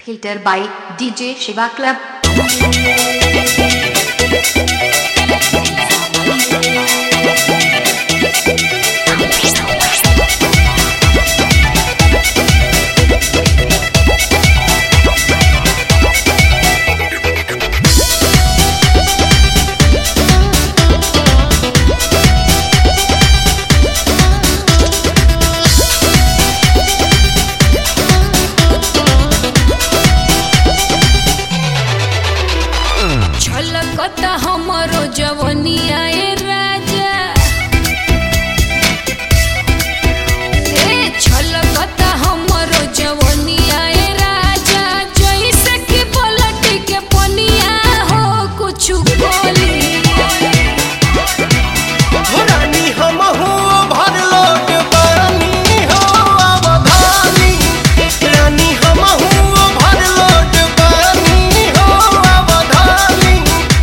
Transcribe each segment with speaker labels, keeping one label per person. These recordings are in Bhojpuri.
Speaker 1: Filter by DJ Shiva Club.
Speaker 2: छलकता हमरो जवनिया ए राजा छलकता हमरो जवनिया ए राजा जैसे कि पलट के पनिया हो कुछ बोली
Speaker 3: रानी हमहू भर लोट पानी हो अवधानी रानी हमहू भर लोट पानी हो अवधानी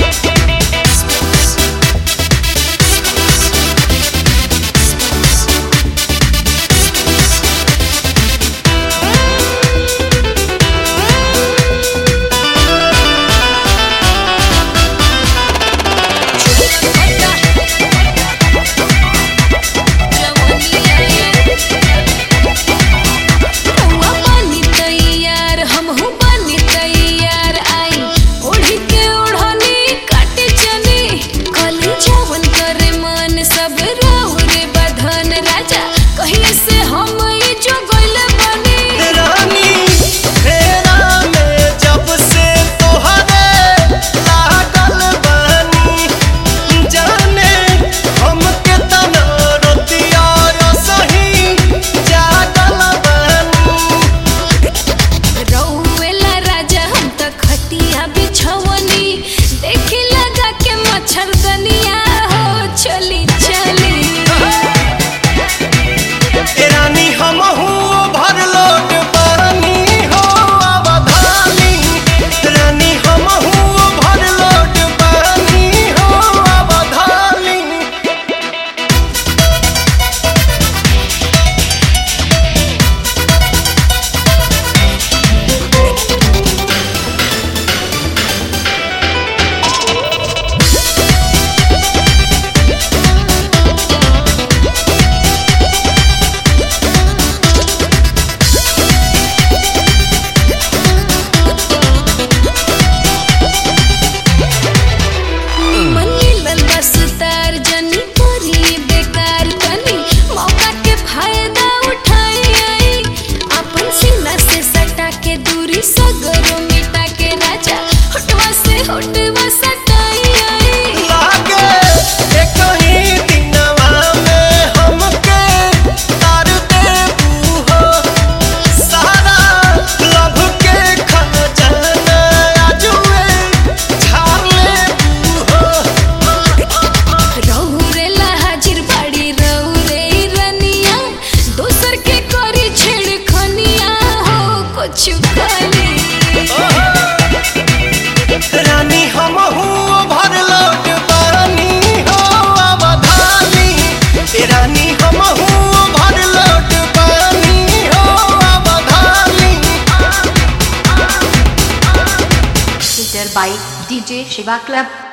Speaker 3: रानी हमहू भर लोट पानी हो अवधानी रानी हमहू भर लोट पानी हो अवधानी
Speaker 1: Filter by DJ Shiva Club.